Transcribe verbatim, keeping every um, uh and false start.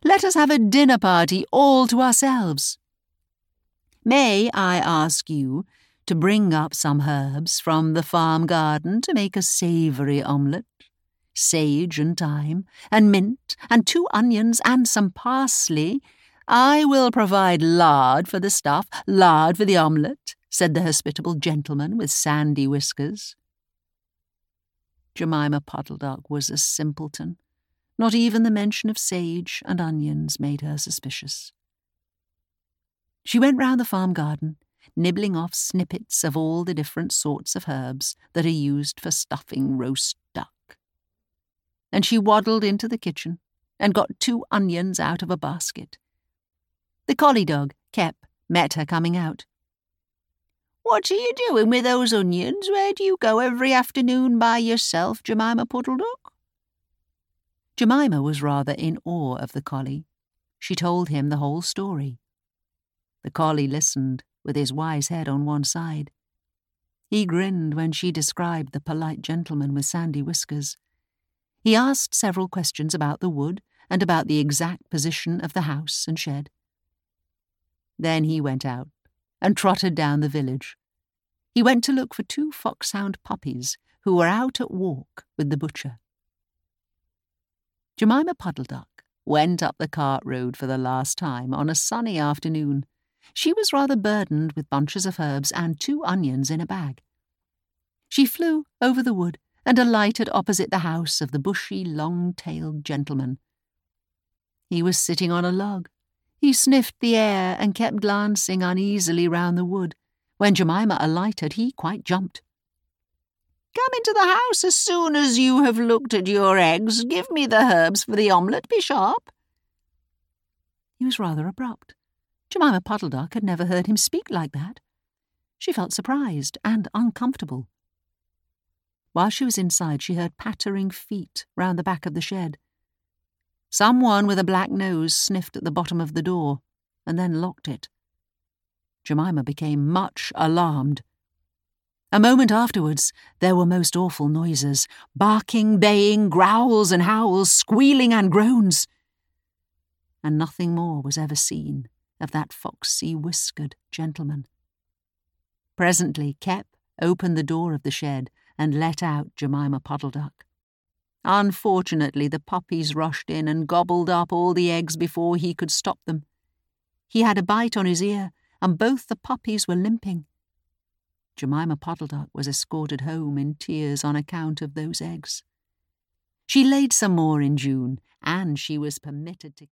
Let us have a dinner party all to ourselves. May I ask you to bring up some herbs from the farm garden to make a savoury omelette? Sage and thyme, and mint, and two onions, and some parsley. I will provide lard for the stuff, lard for the omelette, said the hospitable gentleman with sandy whiskers. Jemima Puddle Duck was a simpleton. Not even the mention of sage and onions made her suspicious. She went round the farm garden, nibbling off snippets of all the different sorts of herbs that are used for stuffing roast duck. And she waddled into the kitchen and got two onions out of a basket. The collie dog, Kep, met her coming out. "What are you doing with those onions? Where do you go every afternoon by yourself, Jemima Puddle Duck?" Jemima was rather in awe of the collie. She told him the whole story. The collie listened, with his wise head on one side. He grinned when she described the polite gentleman with sandy whiskers. He asked several questions about the wood and about the exact position of the house and shed. Then he went out and trotted down the village. He went to look for two foxhound puppies who were out at walk with the butcher. Jemima Puddle Duck went up the cart road for the last time on a sunny afternoon. She was rather burdened with bunches of herbs and two onions in a bag. She flew over the wood and alighted opposite the house of the bushy, long-tailed gentleman. He was sitting on a log. He sniffed the air and kept glancing uneasily round the wood. When Jemima alighted, he quite jumped. "Come into the house as soon as you have looked at your eggs. Give me the herbs for the omelette. Be sharp." He was rather abrupt. Jemima Puddle Duck had never heard him speak like that. She felt surprised and uncomfortable. While she was inside, she heard pattering feet round the back of the shed. Someone with a black nose sniffed at the bottom of the door and then locked it. Jemima became much alarmed. A moment afterwards, there were most awful noises, barking, baying, growls and howls, squealing and groans. And nothing more was ever seen of that foxy-whiskered gentleman. Presently, Kep opened the door of the shed and let out Jemima Puddle Duck. Unfortunately, the puppies rushed in and gobbled up all the eggs before he could stop them. He had a bite on his ear, and both the puppies were limping. Jemima Puddle Duck was escorted home in tears on account of those eggs. She laid some more in June, and she was permitted to